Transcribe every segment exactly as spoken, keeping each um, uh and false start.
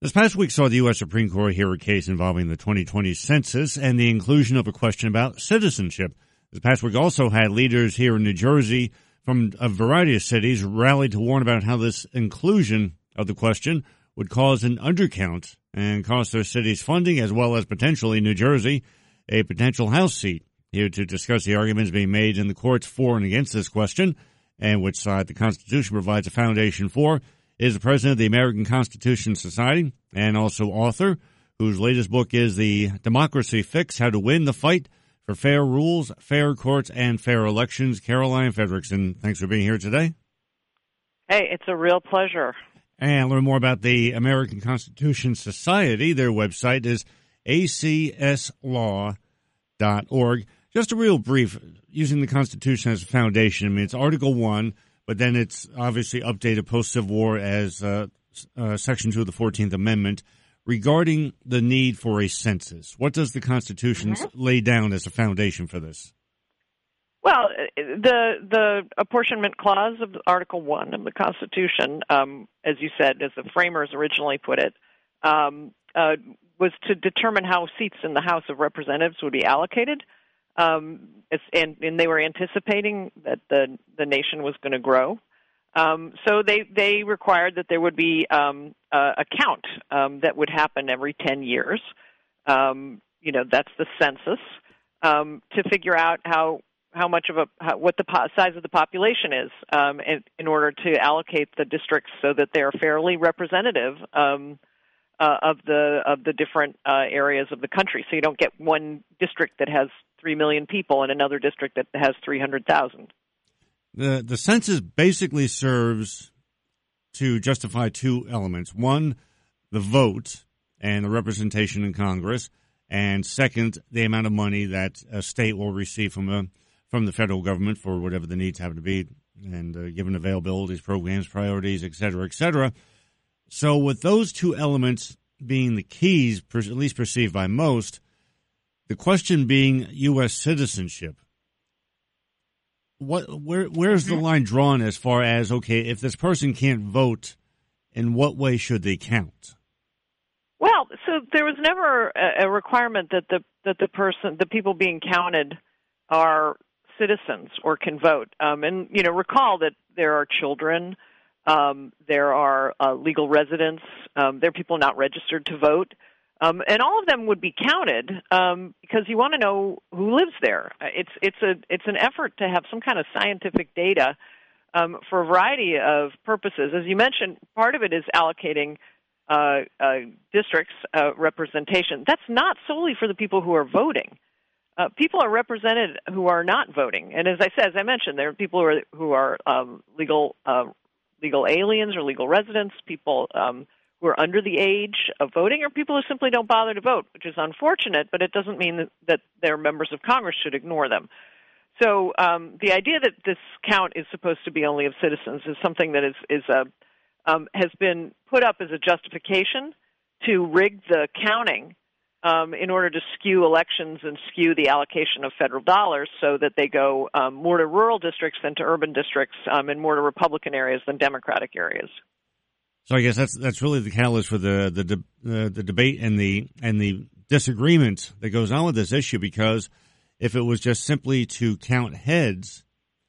This past week saw the U S. Supreme Court hear a case involving the twenty twenty census and the inclusion of a question about citizenship. This past week also had leaders here in New Jersey from a variety of cities rally to warn about how this inclusion of the question would cause an undercount and cost their cities funding, as well as potentially New Jersey a potential House seat. Here to discuss the arguments being made in the courts for and against this question, and which side the Constitution provides a foundation for, is the president of the American Constitution Society and also author, whose latest book is The Democracy Fix: How to Win the Fight for Fair Rules, Fair Courts, and Fair Elections. Caroline Frederickson, thanks for being here today. Hey, it's a real pleasure. And learn more about the American Constitution Society. Their website is a c s law dot org. Just a real brief, using the Constitution as a foundation. I mean, it's Article one, but then it's obviously updated post-Civil War as uh, uh, Section two of the fourteenth Amendment regarding the need for a census. What does the Constitution mm-hmm. lay down as a foundation for this? Well, the the apportionment clause of Article one of the Constitution, um, as you said, as the framers originally put it, um, uh, was to determine how seats in the House of Representatives would be allocated. Um, it's, and, and they were anticipating that the, the nation was going to grow. Um, so they, they required that there would be um, a, a count um, that would happen every ten years. Um, you know, that's the census, um, to figure out how, how much of a, how, what the po- size of the population is um, in, in order to allocate the districts so that they're fairly representative um Uh, of the of the different uh, areas of the country, so you don't get one district that has three million people and another district that has three hundred thousand. The the census basically serves to justify two elements: one, the vote and the representation in Congress, and second, the amount of money that a state will receive from a from the federal government for whatever the needs happen to be, and uh, given availabilities, programs, priorities, et cetera, et cetera. So with those two elements being the keys, at least perceived by most, the question being U S citizenship, what, where, where's the line drawn as far as, okay, if this person can't vote, in what way should they count? Well, so there was never a, a requirement that the that the person, the people being counted, are citizens or can vote. Um, and you know, recall that there are children. Um, there are uh, legal residents. Um, there are people not registered to vote. Um, and all of them would be counted um, because you want to know who lives there. It's it's a it's an effort to have some kind of scientific data um, for a variety of purposes. As you mentioned, part of it is allocating uh, uh, districts uh, representation. That's not solely for the people who are voting. Uh, people are represented who are not voting. And as I said, as I mentioned, there are people who are who are um, legal. Uh, legal aliens or legal residents, people um, who are under the age of voting, or people who simply don't bother to vote, which is unfortunate, but it doesn't mean that, that their members of Congress should ignore them. So um, the idea that this count is supposed to be only of citizens is something that is, is a, um, has been put up as a justification to rig the counting Um, in order to skew elections and skew the allocation of federal dollars so that they go um, more to rural districts than to urban districts um, and more to Republican areas than Democratic areas. So I guess that's that's really the catalyst for the the the, the debate and the and the disagreement that goes on with this issue, because if it was just simply to count heads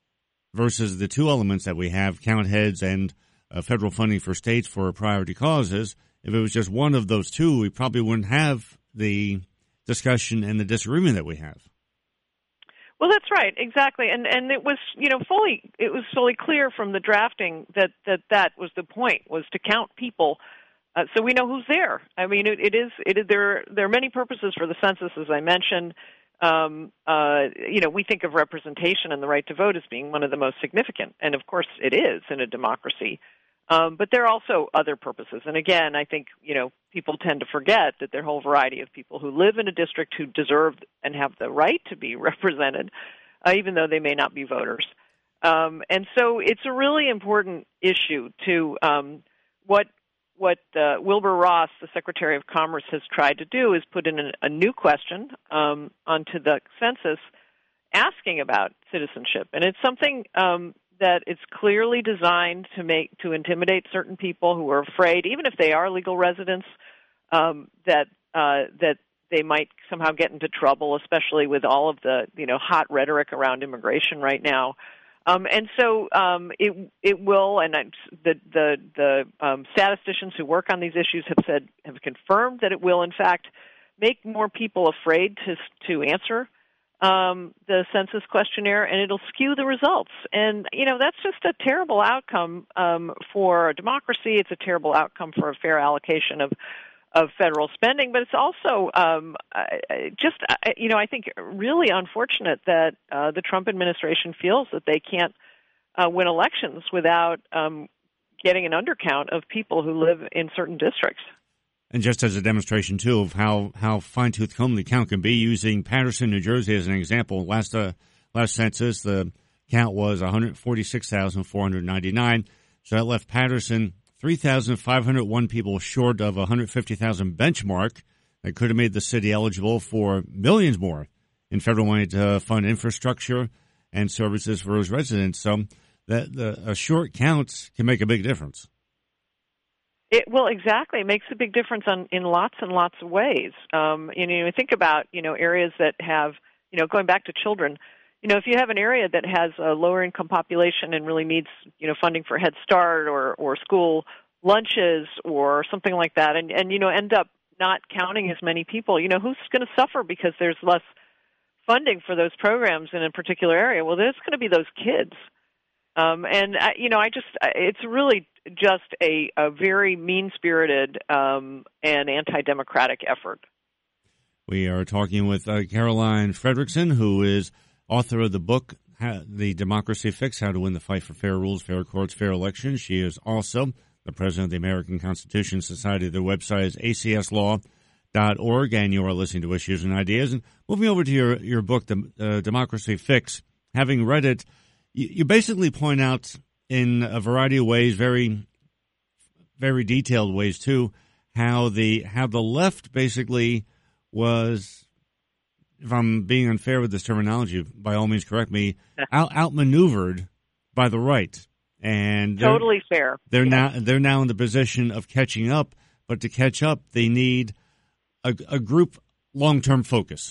versus the two elements that we have, count heads and uh, federal funding for states for priority causes, if it was just one of those two, we probably wouldn't have the discussion and the disagreement that we have. Well, that's right, exactly, and and it was you know fully it was fully clear from the drafting that that, that was the point, was to count people, uh, so we know who's there. I mean, it, it is it is, there there are many purposes for the census, as I mentioned. Um, uh, you know, we think of representation and the right to vote as being one of the most significant, and of course it is in a democracy. Um, but there are also other purposes. And again, I think, you know, people tend to forget that there are a whole variety of people who live in a district who deserve and have the right to be represented, uh, even though they may not be voters. Um, and so it's a really important issue to um, what what uh, Wilbur Ross, the Secretary of Commerce, has tried to do is put in a, a new question um, onto the census asking about citizenship. And it's something um, that it's clearly designed to make to intimidate certain people who are afraid, even if they are legal residents, um, that uh, that they might somehow get into trouble, especially with all of the you know hot rhetoric around immigration right now. Um, and so um, it it will, and I'm, the the the um, statisticians who work on these issues have said have confirmed that it will, in fact, make more people afraid to to answer um, the census questionnaire, and it'll skew the results. And you know that's just a terrible outcome um, for a democracy. It's a terrible outcome for a fair allocation of of federal spending, but it's also um, just, you know, I think really unfortunate that uh, the Trump administration feels that they can't uh, win elections without um, getting an undercount of people who live in certain districts. And just as a demonstration, too, of how, how fine-tooth comb the count can be, using Paterson, New Jersey as an example, last uh, last census, the count was one hundred forty-six thousand four hundred ninety-nine, so that left Paterson three thousand five hundred one people short of a one hundred fifty thousand benchmark that could have made the city eligible for millions more in federal money to fund infrastructure and services for those residents. So that the, a short count can make a big difference. It, well, exactly. It makes a big difference on, in lots and lots of ways. Um, you know, think about, you know, areas that have, you know, going back to children, you know, if you have an area that has a lower income population and really needs, you know, funding for Head Start or, or school lunches or something like that, and, and, you know, end up not counting as many people, you know, who's going to suffer because there's less funding for those programs in a particular area? Well, there's going to be those kids. Um, and, I, you know, I just, it's really just a, a very mean-spirited um, and anti-democratic effort. We are talking with uh, Caroline Frederickson, who is author of the book, The Democracy Fix, How to Win the Fight for Fair Rules, Fair Courts, Fair Elections. She is also the president of the American Constitution Society. Their website is a c s law dot org, and you are listening to Issues and Ideas. And moving over to your, your book, The uh, Democracy Fix, having read it, you, you basically point out in a variety of ways, very, very detailed ways too, how the how the left basically was, if I'm being unfair with this terminology, by all means correct me, out, outmaneuvered by the right, and totally fair. They're yeah. now they're now in the position of catching up, but to catch up, they need a, a group long-term focus.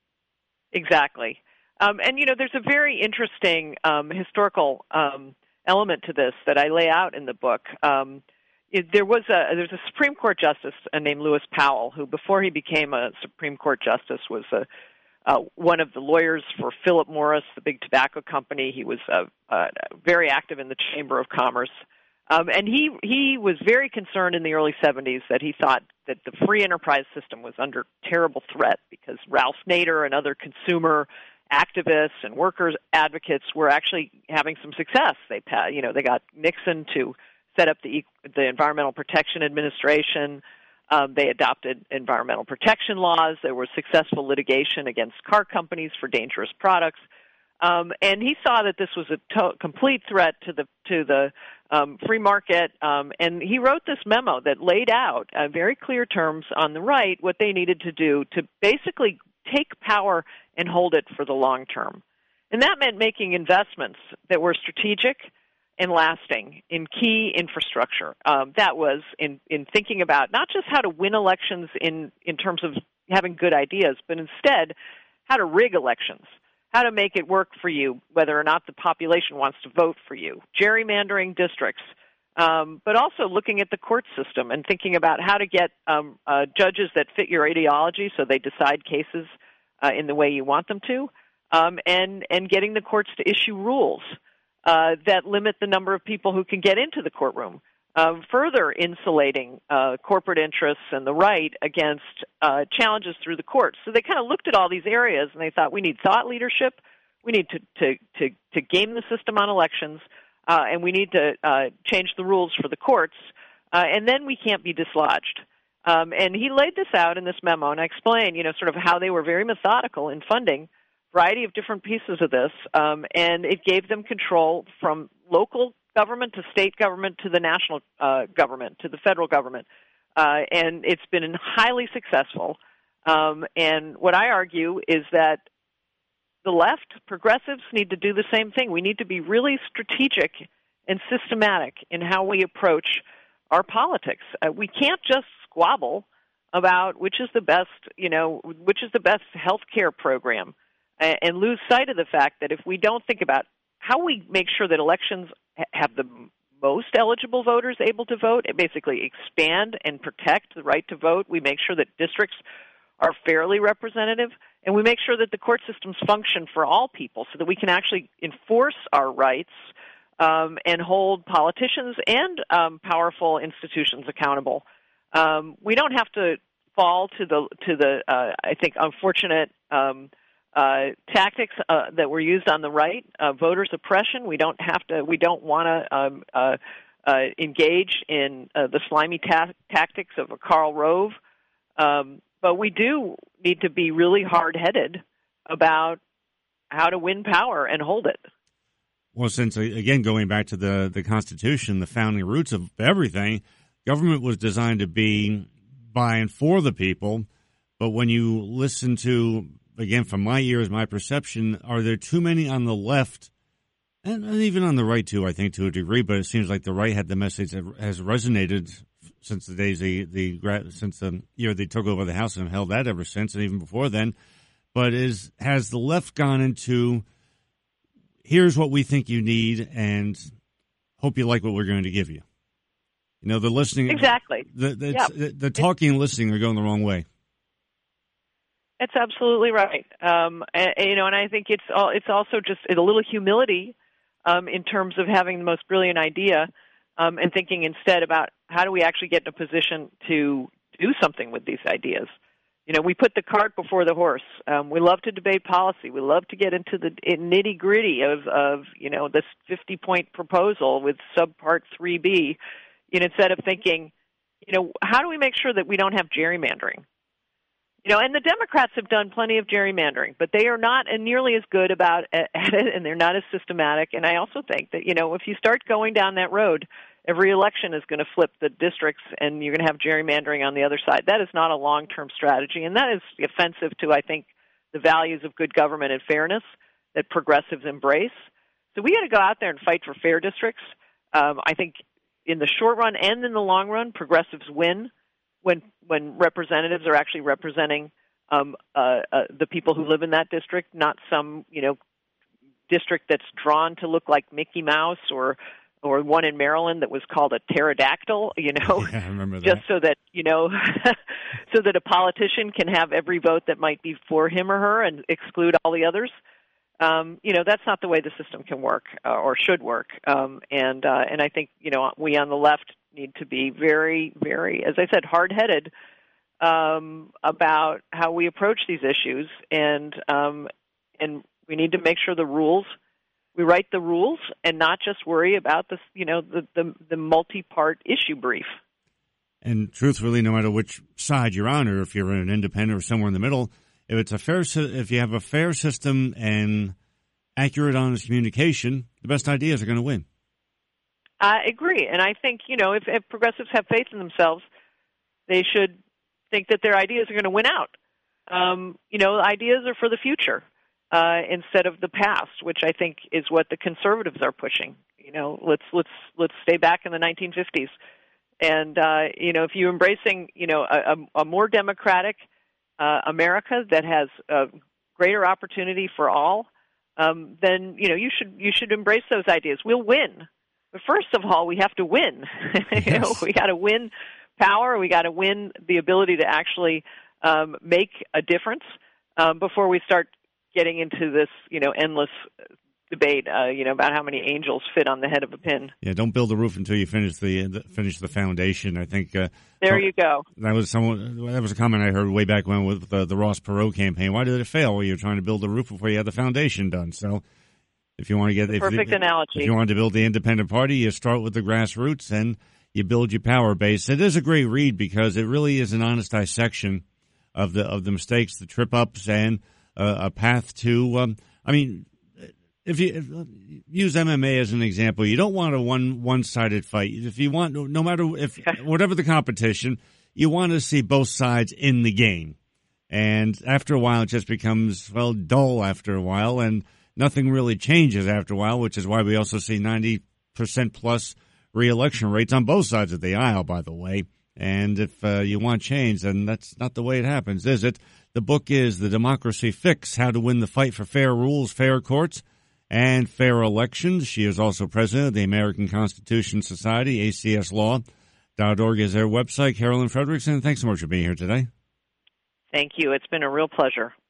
Exactly, um, and you know, there's a very interesting um, historical um, element to this that I lay out in the book. Um, It, there was a there's a Supreme Court justice named Lewis Powell who, before he became a Supreme Court justice, was a, uh, one of the lawyers for Philip Morris, the big tobacco company. He was uh, uh, very active in the Chamber of Commerce, um, and he he was very concerned in the early seventies that he thought that the free enterprise system was under terrible threat because Ralph Nader and other consumer activists and workers advocates were actually having some success. They you know they got Nixon to set up the the Environmental Protection Administration. Um, they adopted environmental protection laws. There was successful litigation against car companies for dangerous products, um, and he saw that this was a to- complete threat to the to the um, free market. Um, and he wrote this memo that laid out uh, very clear terms on the right what they needed to do to basically take power and hold it for the long term, and that meant making investments that were strategic and lasting in key infrastructure. Um, that was in, in thinking about not just how to win elections in, in terms of having good ideas, but instead how to rig elections, how to make it work for you, whether or not the population wants to vote for you, gerrymandering districts, um, but also looking at the court system and thinking about how to get um, uh, judges that fit your ideology so they decide cases uh, in the way you want them to, um, and, and getting the courts to issue rules Uh, that limit the number of people who can get into the courtroom, uh, further insulating uh, corporate interests and the right against uh, challenges through the courts. So they kind of looked at all these areas and they thought, we need thought leadership, we need to, to, to, to game the system on elections, uh, and we need to uh, change the rules for the courts, uh, and then we can't be dislodged. Um, and he laid this out in this memo, and I explained, you know, sort of how they were very methodical in funding variety of different pieces of this, um, and it gave them control from local government to state government to the national uh, government to the federal government, uh, and it's been highly successful. Um, and what I argue is that the left, progressives, need to do the same thing. We need to be really strategic and systematic in how we approach our politics. Uh, we can't just squabble about which is the best, you know, which is the best health care program, and, and lose sight of the fact that if we don't think about how we make sure that elections have the most eligible voters able to vote, and basically expand and protect the right to vote, we make sure that districts are fairly representative, and we make sure that the court systems function for all people so that we can actually enforce our rights um, and hold politicians and um, powerful institutions accountable. Um, we don't have to fall to the to the uh, I think unfortunate um, uh, tactics uh, that were used on the right, uh, voters' oppression. We don't have to. We don't want to um, uh, uh, engage in uh, the slimy ta- tactics of a Karl Rove. Um, but we do need to be really hard-headed about how to win power and hold it. Well, since, again, going back to the, the Constitution, the founding roots of everything, government was designed to be by and for the people. But when you listen to, again, from my ears, my perception, are there too many on the left, and even on the right, too, I think, to a degree, but it seems like the right had the message that has resonated since the days the, the since the year they took over the House and have held that ever since, and even before then. But is has the left gone into, here's what we think you need, and hope you like what we're going to give you? You know, the listening, exactly. The the, yep. the, the talking and listening are going the wrong way. That's absolutely right. Um, and, you know, and I think it's all, it's also just a little humility um, in terms of having the most brilliant idea um, and thinking instead about how do we actually get in a position to do something with these ideas. You know, we put the cart before the horse. Um, we love to debate policy. We love to get into the nitty gritty of, of you know, this fifty-point proposal with subpart three B. You know, instead of thinking, you know, how do we make sure that we don't have gerrymandering? You know, and the Democrats have done plenty of gerrymandering, but they are not nearly as good about at it, and they're not as systematic. And I also think that, you know, if you start going down that road, every election is going to flip the districts, and you're going to have gerrymandering on the other side. That is not a long-term strategy, and that is offensive to, I think, the values of good government and fairness that progressives embrace. So we got to go out there and fight for fair districts. Um, I think in the short run and in the long run, progressives win when when representatives are actually representing um, uh, uh, the people who live in that district, not some, you know, district that's drawn to look like Mickey Mouse or or one in Maryland that was called a pterodactyl, you know, yeah, I remember that. Just so that, you know, so that a politician can have every vote that might be for him or her and exclude all the others. Um, you know, that's not the way the system can work uh, or should work. Um, and uh, and I think, you know, we on the left need to be very, very, as I said, hard-headed um, about how we approach these issues. And um, and we need to make sure the rules, we write the rules and not just worry about this, you know, the, the, the multi-part issue brief. And truthfully, no matter which side you're on, or if you're an independent or somewhere in the middle, if it's a fair, if you have a fair system and accurate, honest communication, the best ideas are going to win. I agree, and I think, you know, if, if progressives have faith in themselves, they should think that their ideas are going to win out. Um, you know, ideas are for the future uh, instead of the past, which I think is what the conservatives are pushing. You know, let's let's let's stay back in the nineteen fifties, and uh, you know, if you're embracing, you know, a, a more democratic Uh, America that has a greater opportunity for all, um, then you know you should you should embrace those ideas. We'll win, but first of all, we have to win. Yes. you know, we got to win power. We got to win the ability to actually um, make a difference um, before we start getting into this, you know, endless debate, uh, you know, about how many angels fit on the head of a pin. Yeah, don't build the roof until you finish the, the finish the foundation. I think uh, there you go. That was someone. That was a comment I heard way back when with the, the Ross Perot campaign. Why did it fail? Well, you're trying to build the roof before you have the foundation done. So, if you want to get if, perfect if, analogy, if you want to build the independent party, you start with the grassroots and you build your power base. It is a great read because it really is an honest dissection of the of the mistakes, the trip ups, and uh, a path to. Um, I mean. If you if, use M M A as an example, you don't want a one one sided fight. If you want, no matter if whatever the competition, you want to see both sides in the game. And after a while, it just becomes, well, dull after a while, and nothing really changes after a while, which is why we also see ninety percent plus reelection rates on both sides of the aisle, by the way. And if uh, you want change, then that's not the way it happens, is it? The book is The Democracy Fix, How to Win the Fight for Fair Rules, Fair Courts, and Fair Elections. She is also president of the American Constitution Society. A C S law dot org is their website. Carolyn Frederickson, thanks so much for being here today. Thank you. It's been a real pleasure.